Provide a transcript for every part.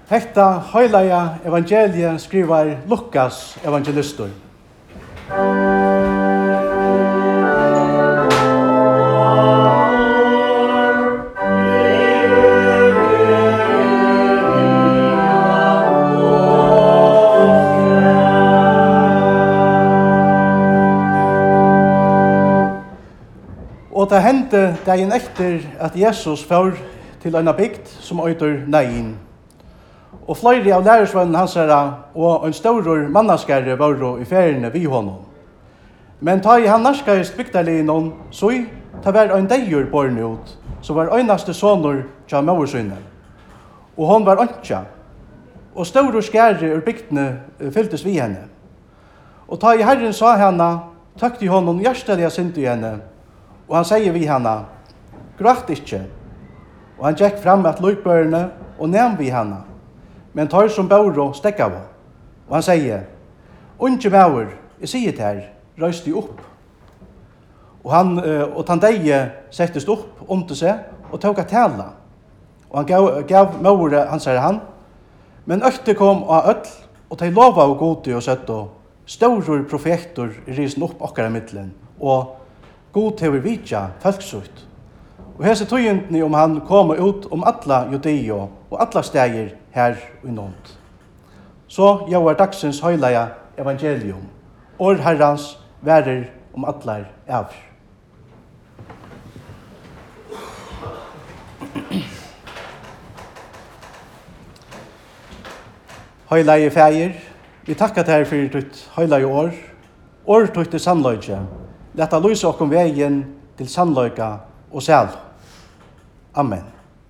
Hetta heilaga evangelie skrivar Lukas evangelistur. Og det hendte dagen etter at Jesus får til en bygd som øyter Nain. Og flere av lærersvennen hans og en større mannaskerre var i feriene vi honom. Men ta i han narskast bygdalinen, så ta var en deir born ut, som var øynaste sonur tja maursynne. Og hon var ønskja. Og større skære ur bygdene fylltes vi henne. Og ta i Herren sa henne, tøkte honom hjertelige sint i henne, og han sier vi henne, gråt ikkje. Og han gikk fram at løykbørene og nevn vi henne. Men tar som bauro stekka av. Og han sier, unge maur, jeg sier til her, røys de opp. Og han deie settest opp til seg og tok a tala. Og han gav maure, han sier han, men økte kom av øll, og de lova av gode og søtt og store profeter i risen opp okkara middelen, og god til å vitja folksutt. Og hese tøyentene om han kom ut om alla Judeo og alla steder her i nånt. Så jeg var dagsens høylaja evangelium. År herrans værer om allar av. Høylaje feir, vi takkar deg for ditt høylaje år. År tøyt til sannløyge. Letta lyse okkom vegen til sannløyga og sæl. Amen.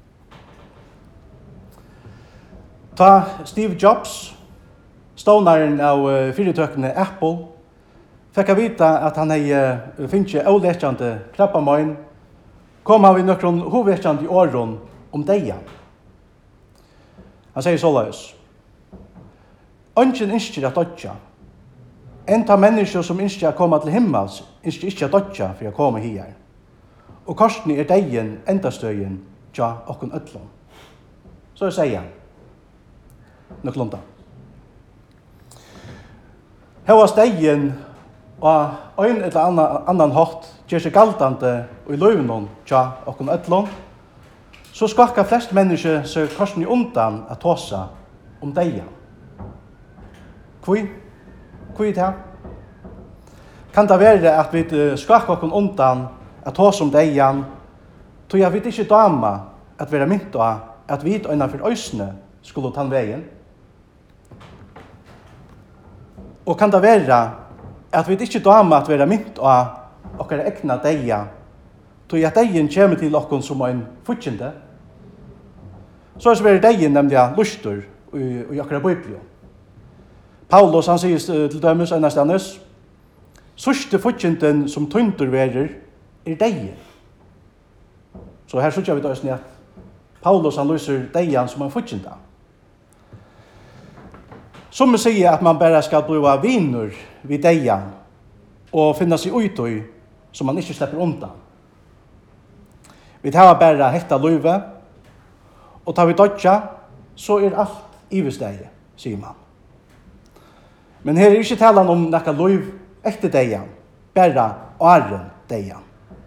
Ta Steve Jobs, stovnaren av fyrirtøkene Apple, fikk vita at han hei finnje avletjande krabbamoin, kom han vid nokron hovetjande åren om deia. Han sier såleis, «Ønsken innskjer at dodja. Enta mennesker som innskjer å komme til himmels, innskjer ikke at dodja for å komme hier. Og korsene er deien endastøyen tja okkon öllom.» Så sier han, noklunda. Hevast deien og ein eller annan hatt gjør seg galtande og i løyvnån tja okkon öllom, så skakka flest mennesker seg korsene undan at tåsa om deia. Hvor er det? Kan det være at vi skakka okkon undan at tåsa om deian, tog jeg vet ikke dama at vera mynt av at vi innanfor øysene skulle ta veien? Og kan det være at vi ikke dama at vera mynt av okkar egna deia, tog at deien kommer til okkon som en futsjende? Så er det deien nemlig lustur i okkar biblia. Paulus han sier til dømes ennastannes, «Sørste futsjenden som tøyndur verer, er deien.» Så her sykja vi døsni at Paulus han lyser deian som en futsjenda. Som sier at man bare skal bli vinur vid deian og finna seg utøy som man ikke slipper undan. Vi tar bare hekta løyve, og tar vi dødja, så er alt ivesteie, sier man. Men her er ikke talan om nekka løyv etter deian, bare åren deian.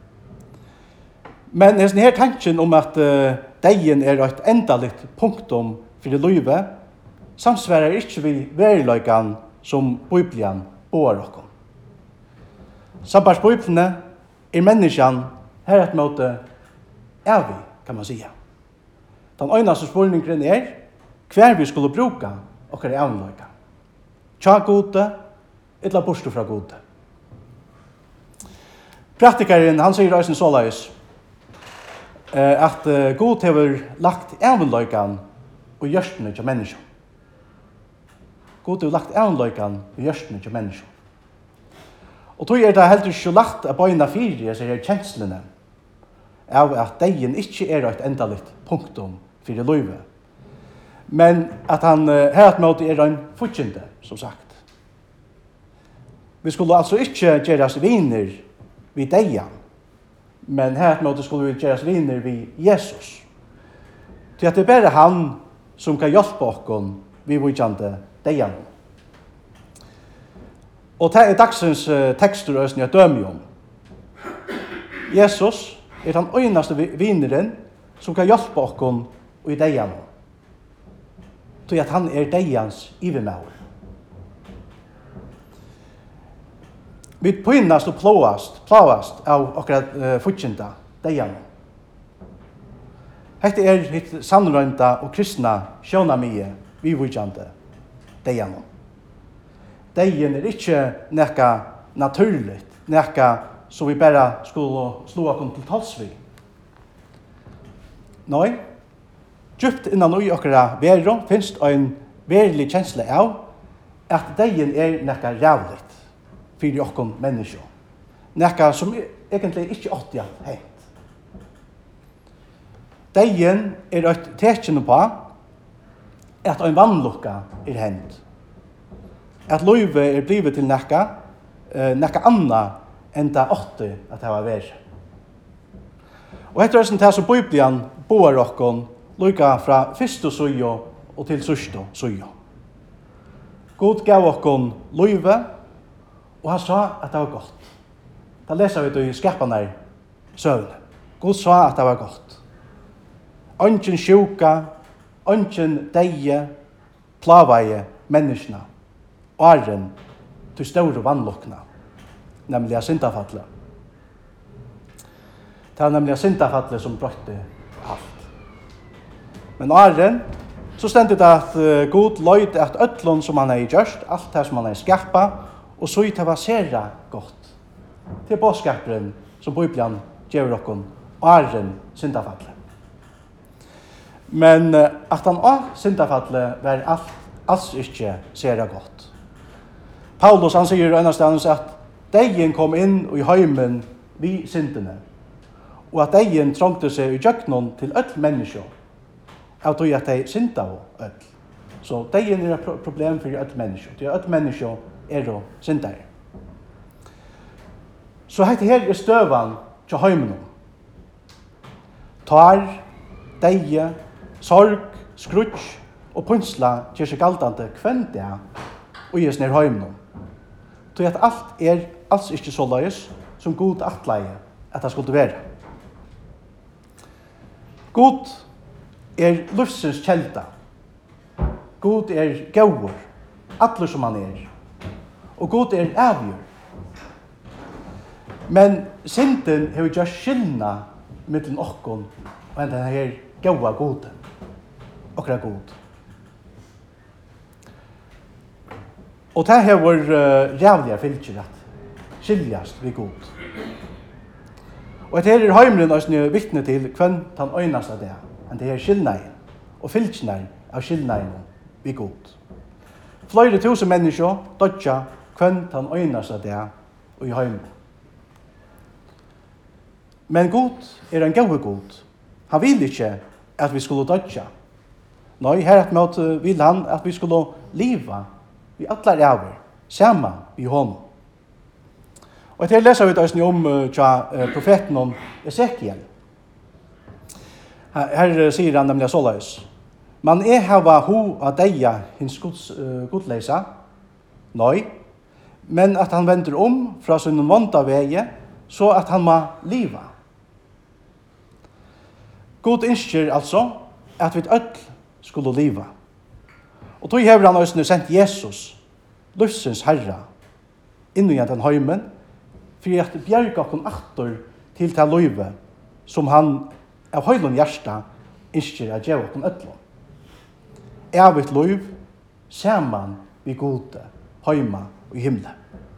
Men denne her tanken om at deien er et endaligt punktum for løyve, samsvarer ikke vi veriløygan som Bibelen boar okkom. Sambars Bibelene er menneskjan her et måte evig, kan man sige. Den øynaste spurningen er hver vi skulle bruka okkar evnløyga. Tja gode, etla borstu fra gode. Praktikeren, han sier også såleis, at God hever lagt evnløygan og gjørstene til mennesker. God hever lagt evnløygan og gjørstene til mennesker. Og tog det heller ikke lagt av bøyna fire, jeg sier kjenslene, av at deien ikke er et endaligt punktum for løyve. Men at han her at måte er en futsjende, som sagt. Vi skulle altså ikke gjøres viner vid deian, men her at måte skulle vi gjøres viner vid Jesus. Til at det er bare han som kan hjelpe oss vi vujande dejan. Og det er dagsens tekstur og jeg dømer om. Jesus er den øynaste vineren som kan hjelpe oss i dejan. Til at han er dejans ivemauer. Vi pynast og plåast av akkurat futsinda dejan. Hette er hitt sannrøynda og kristna sjónamie vi vujande dejan. Dejen er ikke nekka naturligt, nekka så vi bara skulle slå oss til talsvi. Nei, djupt innan ui okkara vero finst ein verlig kjensle av at dejen er nekka rævligt fyrir okkon menneskje. Nekka som egentlig ikke åttja hengt. Dejen er eit tekjene på at ein vannlukka er hengt. At løyve er blivet til nekka anna enn det åtte at det var vær. Og etter det som Bibelen boar okkon lukka fra fyrste sujo og til sørste sujo. God gav okkon løyve, og han sa at det var godt. Da leser vi i skapene søvne. God sa at det var godt. Ønken sjuka, ønken deie, plavaie menneskene, åren til store vannlokkene, nemlig av syndafallet. Det var nemlig av syndafallet som brøtte alt. Men åren, så stendte det at God løyde at ødlån som han har gjort, alt det som han har skapet, og så ut av sera godt. Til båtskaperen som Bibelen gjør okkon, åren syndafallet. Men at han av syndafallet var alls ikke sera godt. Paulus han sier øynestans at deien kom inn i heimen vi syndene, og at deien trångte seg i djøknon til öll mennesker, av tog at de synda og öll. Så deien er et problem for öll mennesker, til öll mennesker er og syndare. Så hette her er støvan til heimen. Tar, deie, sorg, skrutsk og punsla gjør seg galdande kvendia og gjør seg ned heimen. Til at alt er alls ikke så løys som god atleie at det skulle være. God er livsens kjelda. God er gauur, atler som han er. Og god er avgjør. Men synden har gjort skillna mellom okkon og den her gaua gode. Okra god. Og det her var rævlige fylkjer at skiljast vi god. Og det her er heimren også vittne til hvem han øynast av det, enn det her skilnaden og fylkjene av skilnaden vi god. Flere tusen mennesker dødja hvem han øynast av det og i heimren. Men god er en gode god. Han vil ikke at vi skulle dødja. Nei, her at måte vil han at vi skulle liva vi atlar over, sama vi honom. Og etter leser vi det om profeten om Ezekiel. Her sier han nemlig såleis. Man hava ho av deia hins godleisa, nei, men at han vender om fra sin vonda veie, så at han må liva. God innskjer altså at vi øll skulle liva. Og tog hever han også sendt Jesus, livsens herra, inn i den heimen, for at bjerga okkon aktor til det løyve som han av høylun hjärsta innskjer at gjeva okkon øllom. Evigt løyv, saman vi gode, heima og i himle.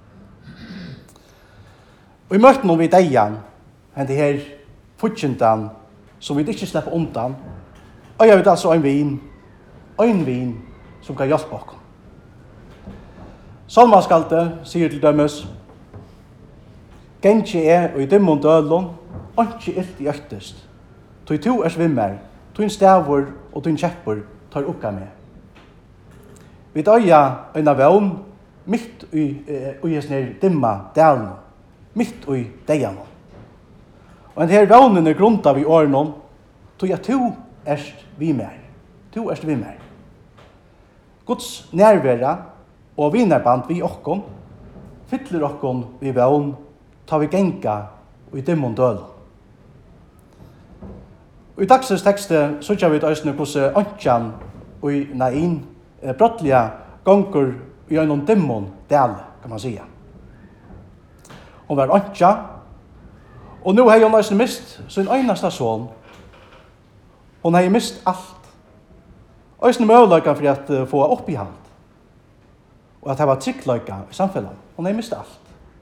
Og i møten om vi deian, hendt det her futsindan, som vi ikke slipper undan, og jeg vet altså ein vin som kan hjelpe oss. Salmaskalte sier til dømes, «Gengje er og i dimmon dølon, ikke ilt i øktest. Tog to er svimmer, tog stavur og tog kjeppur tar ukka med. Vi døya en av vevn, mitt i snir dimma dalen, mitt i deian. Og en her vevnen er grunta vi årenom, tog jeg to erst vi mer. du erst vi mer. Guds nærværa og vinnarband vi okkom, fyller okkom vi vevn, ta vi genga og i dimmon døl. Og i dagsens tekste så vi et hos Antjan og i Nain brottliga gonger i en dimmon del, kan man säga. Hon var Antja, og nu har hon også mist sin eneste son. Hon har mist alt. Også mulighet for at få opp i hand. Og at det var tryggleika i samfunnet. Hon har mist alt.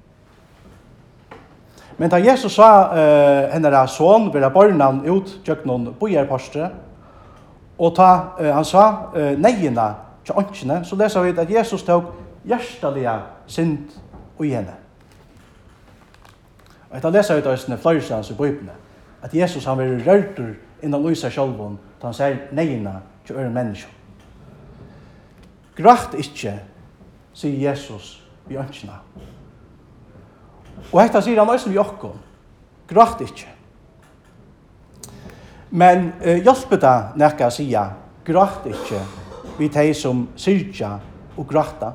Men da Jesus sa hennes son være barnan ut tjøk noen bojerpostre, og ta han sa neiene til åndsjene, så leser vi at Jesus tok hjertelige synd i henne. Og etter leser vi til flere stans i Bibelen, at Jesus han vil rørter innan Luisa sjølven, da han sier neiene til øre mennesker. Grått ikke, sier Jesus i åndsjene. Og hetta sier han også vi okkom. Grått ikke. Men hjelper det nekka å sige grått ikke vi de som syrja og gråta.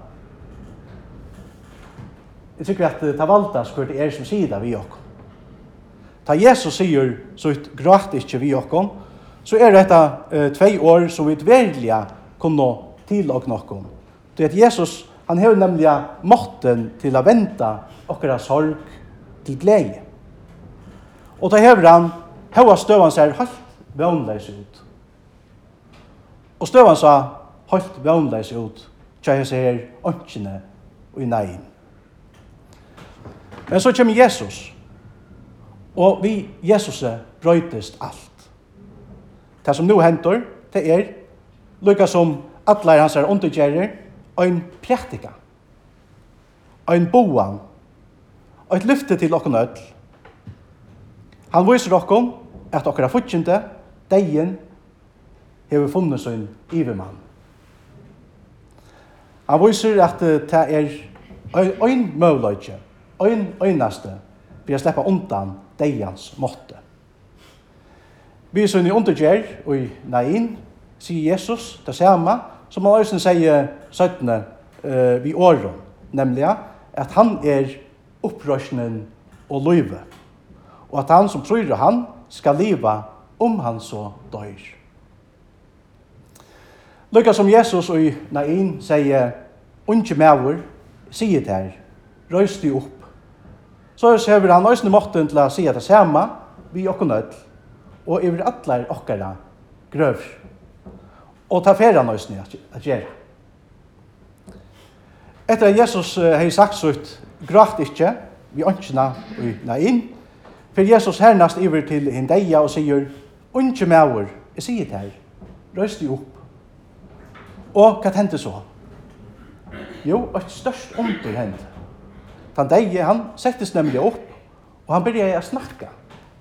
Jeg tykker at det valgtas hvor det som sier det vi okkom. Da Jesus sier så grått ikke vi okkom, så dette 2 år som vi virkelig kunne tilåkne okkom. Det at Jesus han har nemlig måtten til å vente okkara sorg til glede. Og da hever han, hva støvan ser helt vånleis ut. Og støvan sa helt vånleis ut, tja jeg ser åndsjene og i neien. Men så kommer Jesus, og vi Jesus brøytest alt. Det som nå henter, det lukka som alle hans undergjerrer, ein praktika, ein boan, og et lyfte til okkon ødel. Han viser okkon at okkara futjente, deien, hever funnet sin ivermann. Han viser at det ein møvløyke, ein øynaste, for å slippe undan deians måtte. Vi er sånn i undergjer, og i Nain, sier Jesus det samme, som han også sier 17 vi åren, nemlig at han opprørsnen og løyve, og at han som tror han skal leve han så dør. Lykka som Jesus og Nain sier, unge mæver, sier det her, røys de opp. Så hever han også måten til å si det samme, vi og nødt, og over alle okkara grøver. Og ta ferie han også at gjøre. Etter at Jesus har sagt så ut, gråt ikke, vi ønskene og Nain, for Jesus hernast iver til hindeia og sier, unge mæver, jeg sier det her, røys de opp. Og hva hendte så? Jo, et størst under hendte. Den deie, han settes nemlig opp, og han begynte å snakke.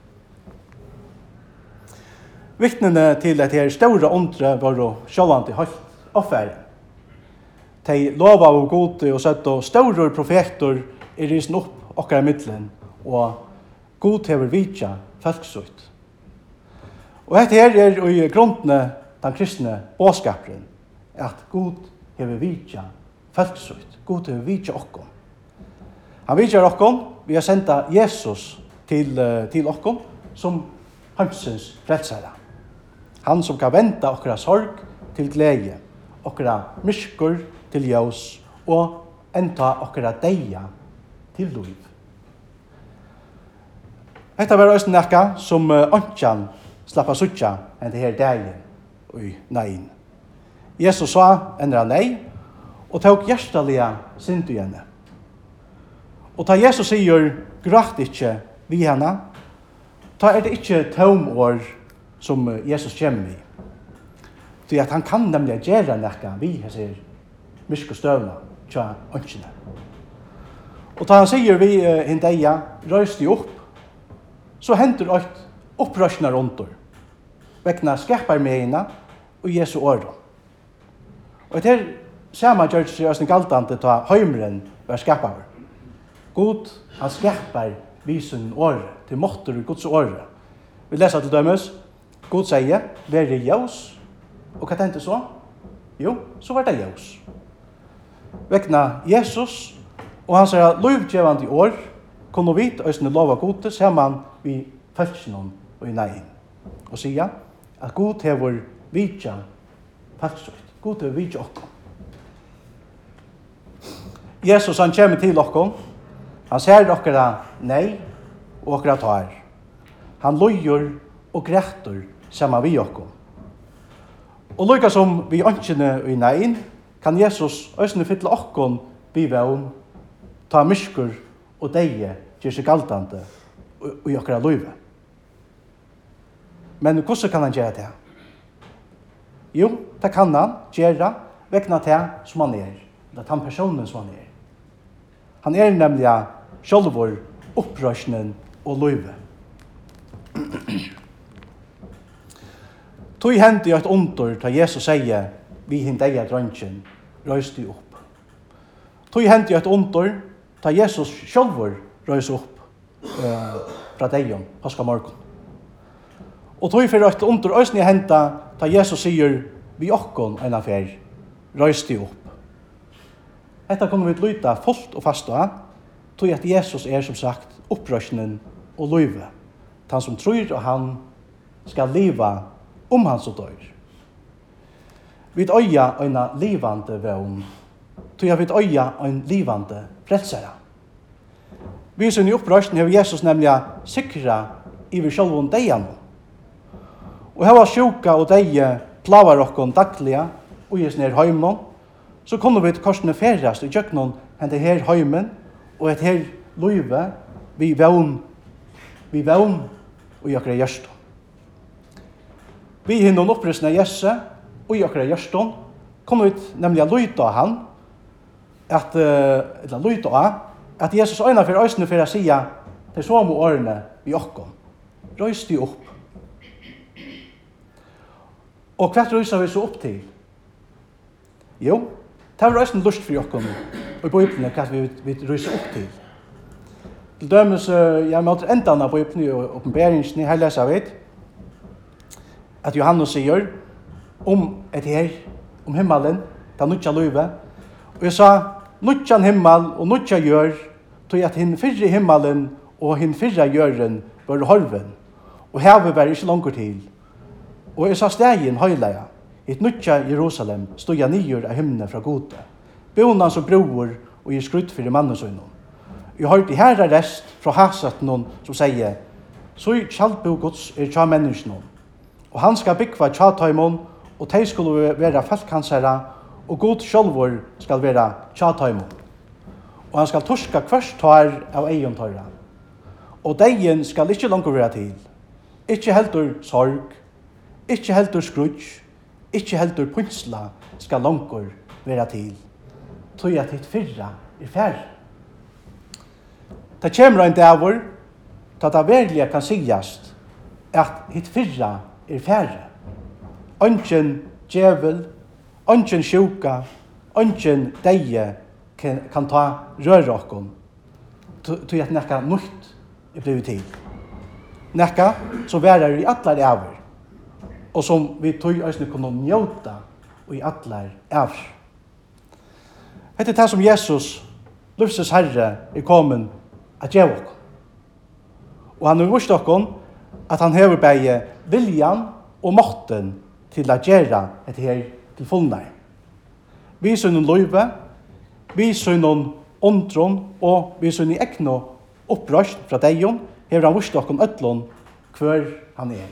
Vittnene til at her store ondre var sjålande høyt offeren. De lova og gode og sett og store profeter risen opp okkar i middelen, og god hever vitja folksutt. Og dette her i grunnene den kristne båskaperen, at god hever vitja folksutt, god hever vitja okkom. Han vitjar okkom, vi har senda Jesus til okkom som hansens frelsere. Han som kan vente okkara sorg til glede, okkara mysker til ljós, og enta okkara deia til liv. Dette var også nekka som Antjan slappa suttja enn det her dagen og Nain. Jesus sa endra nei, og tok hjertelige synd i henne. Og da Jesus sier, gråt ikke vi henne, da det ikke tomår som Jesus kommer i. Så at han kan nemlig gjøre nekka vi sier myske støvna tja ønskene. Og da han sier vi hindeia, røys de opp, så henter et opprørsene rundt der, vekna skapar med henne og Jesu året. Og det samme gjør seg også galtante ta høymeren var skapar. God, han skapar visen året, til måtter og Guds året. Vi leser til dømes, God sier, vær ljós, Og hva tenkte så? Jo, så var det ljus. Vekna Jesus og hans lovgjevande år kunne vi østene lova gode sammen vi følelsen og i neien. Og sier at God hever vidtja falskjøkt. God hever vidtja okkom. Jesus han kommer til okkom. Han ser okkara nei og okkara tar. Han lojer og grætter sammen vi okkom. Og lykka som vi ønskjene og i neien, kan Jesus østene fytle okkom vi vevn, ta myskur og deie gjør seg galtande og i okkara løyve. Men hvordan kan han gjøre det? Jo, det kan han gjøre vekna det som han er. Det er den personen som han er. Han er nemlig sjølvor opprørsnen og løyve. Tog hendte jo et under da Jesus sier vi hinn deia drøntjen røyste opp. Tog hendte jo et under da Jesus sjølvor røyste opp fra deion påskamorgon. Og tog for et under øsne henta da Jesus sier vi okkon en affær røyste opp. Dette kunne vi lyta fullt og fast av, tog at Jesus er som sagt opprørsnen og løyve. Han som tror og han skal leva han så dør. Vi øya en livande vevn, tog jeg vi øya en livande frelsere. Vi som i opprørsnen har Jesus nemlig sikra i vi sjølvun deian. Og her var sjuka og deie plavar okkon dagliga og i snir heimon, så kunne vi korsene ferast i kjøkkenon hente her heimen og et her løyve vi vevn og i akkurat gjørston. Vi hinnom opprystene Jesse og i akkurat gjørston kunne vi nemlig løyta han at Jesus øyna for øysene for å sia til samme årene vi okkon. Røys de opp. Og hva røysa vi så opp til? Jo, det var øyne lust for okkon og i Bibelen hva vi røysa opp til. Til dømes, jeg måtte enda av Bibelen i åpenberingen i hele vet at Johannes sier et her, himmelen, det nutja løyve. Og jeg sa, nutjan himmel og nutja gjør, tog at hinn fyrre himmelen og hinn fyrre gjøren var horven, og hevet var ikke langer til. Og jeg sa stegen høyleia, et nutja Jerusalem stod jeg nyer av himne fra gode, bonan som broer og gir skrutt for mannesøgnen. Jeg hørte her rest fra hasaten som sier, så kjallbo Guds tja menneskene, og han skal bygva tjataimon, og de skulle være falkansere, og God sjølvor skal være tjataimon. Og han skal torska hverst tar av egen tøyra. Og deien skal ikke langt være til. Ikke heldur sorg, ikke heldur skrudj, ikke heldur pynsla skal langt være til. Tøy at hitt fyrra færre. Det kommer en davor, til det verlige kan sigast, at hitt fyrra færre. Ønskjen djevel, ønskjen sjuka, ønskjen deie kan ta røre okkon, til at nekka nytt blevet til. Nekka som værer i atler æver, og som vi tog øyne kunne njóta i atler æver. Dette det som Jesus, livsens Herre, kommet at gjøre okkon. Og han har vist okkon at han hever begge viljan og måtten til å gjøre dette her til fullnær. Vi sønner løyve, vi sønner åndron, og vi sønner ekno opprørst fra deion, hever han vist okkon øtlån hver han er.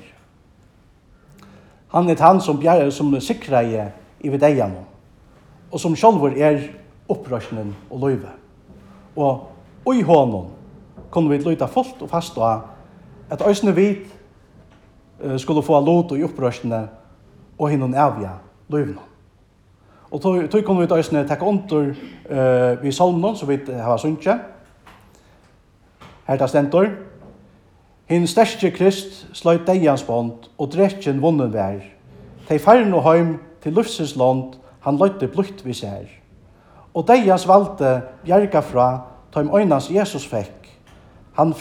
Han han som sikrer i ved deian, og som sjálfur opprørsnen og løyve. Og i hånden kunne vi løyta fullt og fast av at øysene vi skulle få lot i opprørsene og hinnom avja løyvene. Og tog kunne vi øysene takke under vi salmen som vi har sunnkje. Her tar stentor. Hinn sterske Krist sløyt deians bånd og drekken vunnen vær. Tei færn og heim til lufsens land han løyte blutt vi ser. Og deians valgte bjerga fra tøym øynans Jesus fikk. Hans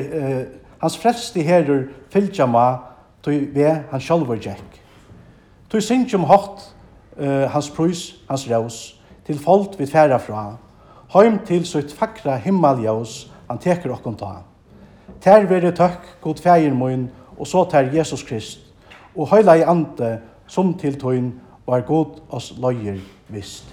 frelste herrer fylgja ma tøy ved han sjálfur gekk. Tu synge om hatt hans prøys, hans rås, til folk vi færa fra, heim til sitt fakra himmeljøs, han teker okkon ta. Ter vere tøkk, god fægir mun, og så ter Jesus Krist, og høyla i ante, som til tøyn, og god oss løyer vist.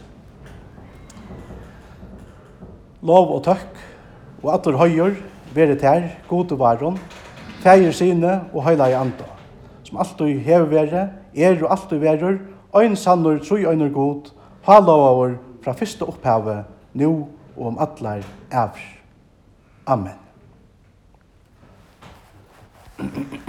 Lov og tøkk, og atter høyer, vere ter, god og varon, fægir sine, og høyla i ante, som alltid hever vere, og alltid verur, ein sannur, troi einur god, ha lovaver fra fyrste opphavet, nu og om atlar ævr. Amen.